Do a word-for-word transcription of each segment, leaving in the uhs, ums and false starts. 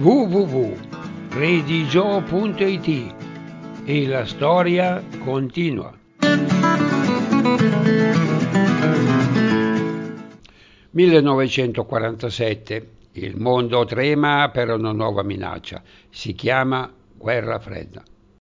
w w w punto redigio punto it e la storia continua. millenovecentoquarantasette. Il mondo trema per una nuova minaccia. Si chiama guerra fredda.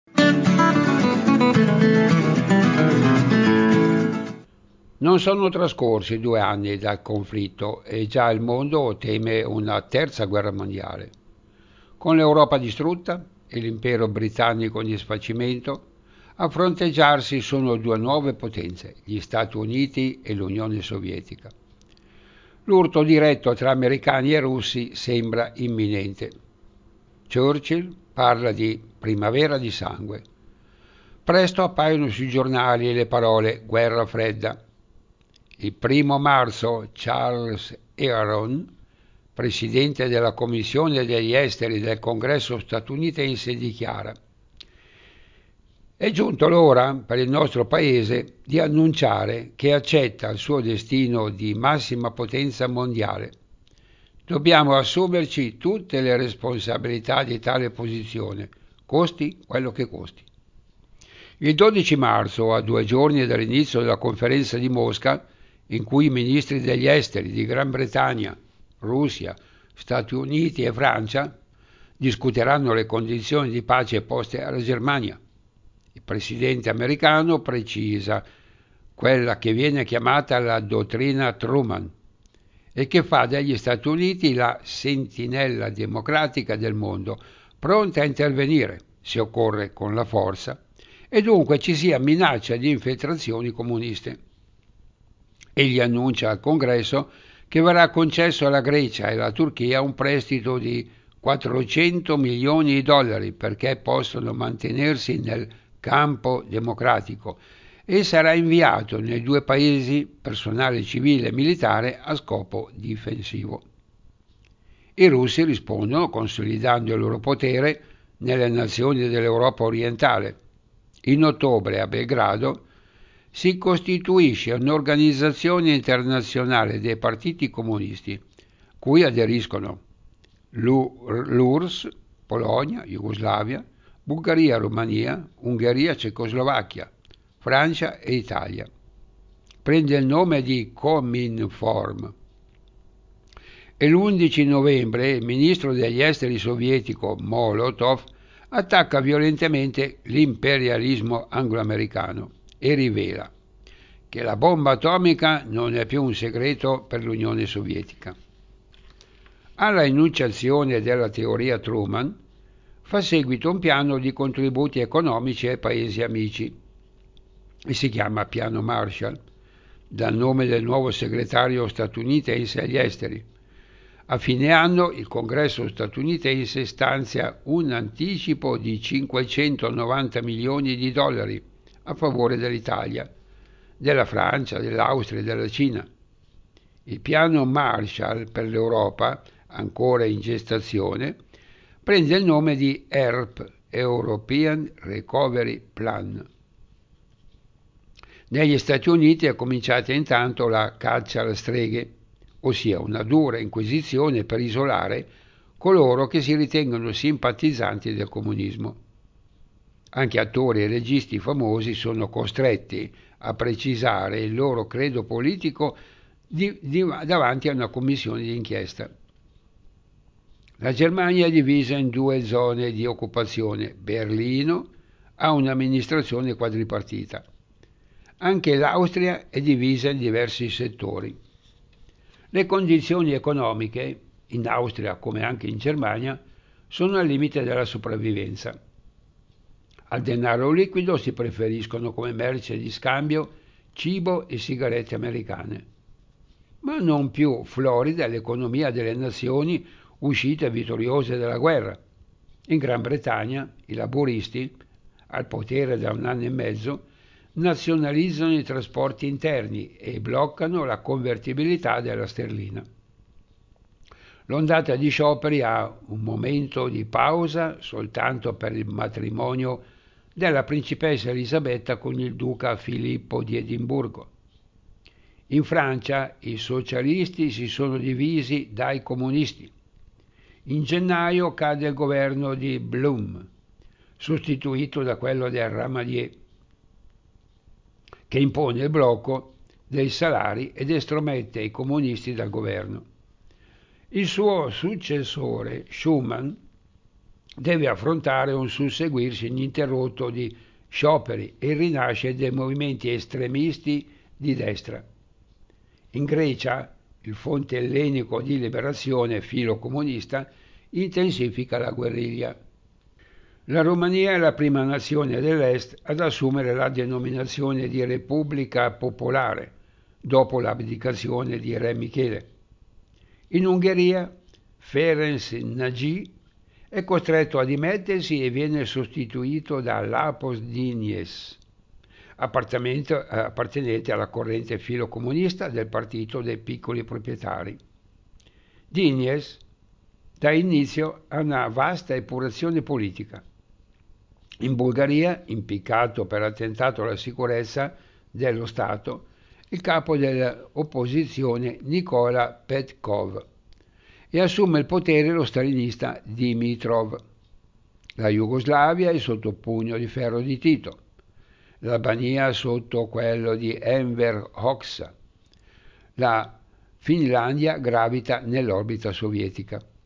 Non sono trascorsi due anni dal conflitto e già il mondo teme una terza guerra mondiale. Con l'Europa distrutta e l'impero britannico in disfacimento, a fronteggiarsi sono due nuove potenze, gli Stati Uniti e l'Unione Sovietica. L'urto diretto tra americani e russi sembra imminente. Churchill parla di primavera di sangue. Presto appaiono sui giornali le parole guerra fredda. Il primo marzo Charles Aaron, presidente della Commissione degli Esteri del Congresso statunitense, dichiara: «È giunto l'ora per il nostro Paese di annunciare che accetta il suo destino di massima potenza mondiale. Dobbiamo assumerci tutte le responsabilità di tale posizione, costi quello che costi». Il dodici marzo, a due giorni dall'inizio della conferenza di Mosca, in cui i ministri degli esteri di Gran Bretagna, Russia, Stati Uniti e Francia discuteranno le condizioni di pace poste alla Germania, il presidente americano precisa quella che viene chiamata la dottrina Truman e che fa degli Stati Uniti la sentinella democratica del mondo, pronta a intervenire, se occorre con la forza, e dunque ci sia minaccia di infiltrazioni comuniste. Egli annuncia al Congresso che verrà concesso alla Grecia e alla Turchia un prestito di quattrocento milioni di dollari perché possono mantenersi nel campo democratico e sarà inviato nei due paesi personale civile e militare a scopo difensivo. I russi rispondono consolidando il loro potere nelle nazioni dell'Europa orientale. In ottobre a Belgrado si costituisce un'organizzazione internazionale dei partiti comunisti, cui aderiscono l'U R S S, Polonia, Jugoslavia, Bulgaria, Romania, Ungheria, Cecoslovacchia, Francia e Italia. Prende il nome di Cominform. E l'undici novembre il ministro degli esteri sovietico Molotov attacca violentemente l'imperialismo anglo-americano e rivela che la bomba atomica non è più un segreto per l'Unione Sovietica. Alla enunciazione della teoria Truman fa seguito un piano di contributi economici ai paesi amici e si chiama Piano Marshall, dal nome del nuovo segretario statunitense agli esteri. A fine anno il Congresso statunitense stanzia un anticipo di cinquecentonovanta milioni di dollari a favore dell'Italia, della Francia, dell'Austria e della Cina. Il piano Marshall per l'Europa, ancora in gestazione, prende il nome di E R P, European Recovery Plan. Negli Stati Uniti è cominciata intanto la caccia alle streghe, ossia una dura inquisizione per isolare coloro che si ritengono simpatizzanti del comunismo. Anche attori e registi famosi sono costretti a precisare il loro credo politico di, di, davanti a una commissione di inchiesta. La Germania è divisa in due zone di occupazione. Berlino ha un'amministrazione quadripartita. Anche l'Austria è divisa in diversi settori. Le condizioni economiche, in Austria come anche in Germania, sono al limite della sopravvivenza. Al denaro liquido si preferiscono come merce di scambio cibo e sigarette americane. Ma non più florida l'economia delle nazioni uscite vittoriose dalla guerra. In Gran Bretagna i laburisti, al potere da un anno e mezzo, nazionalizzano i trasporti interni e bloccano la convertibilità della sterlina. L'ondata di scioperi ha un momento di pausa soltanto per il matrimonio della principessa Elisabetta con il duca Filippo di Edimburgo. In Francia i socialisti si sono divisi dai comunisti. In gennaio cade il governo di Blum, sostituito da quello del Ramadier, che impone il blocco dei salari ed estromette i comunisti dal governo. Il suo successore, Schuman, deve affrontare un susseguirsi ininterrotto di scioperi e il rinascere dei movimenti estremisti di destra. In Grecia, il Fronte Ellenico di Liberazione filocomunista intensifica la guerriglia. La Romania è la prima nazione dell'Est ad assumere la denominazione di Repubblica Popolare, dopo l'abdicazione di Re Michele. In Ungheria, Ferenc Nagy è costretto a dimettersi e viene sostituito da Lapos Dinies, appartenente alla corrente filocomunista del Partito dei Piccoli Proprietari. Dinies dà inizio a una vasta epurazione politica. In Bulgaria, impiccato per attentato alla sicurezza dello Stato, il capo dell'opposizione Nicola Petkov, e assume il potere lo stalinista Dimitrov. La Jugoslavia è sotto pugno di ferro di Tito, l'Albania sotto quello di Enver Hoxha, la Finlandia gravita nell'orbita sovietica.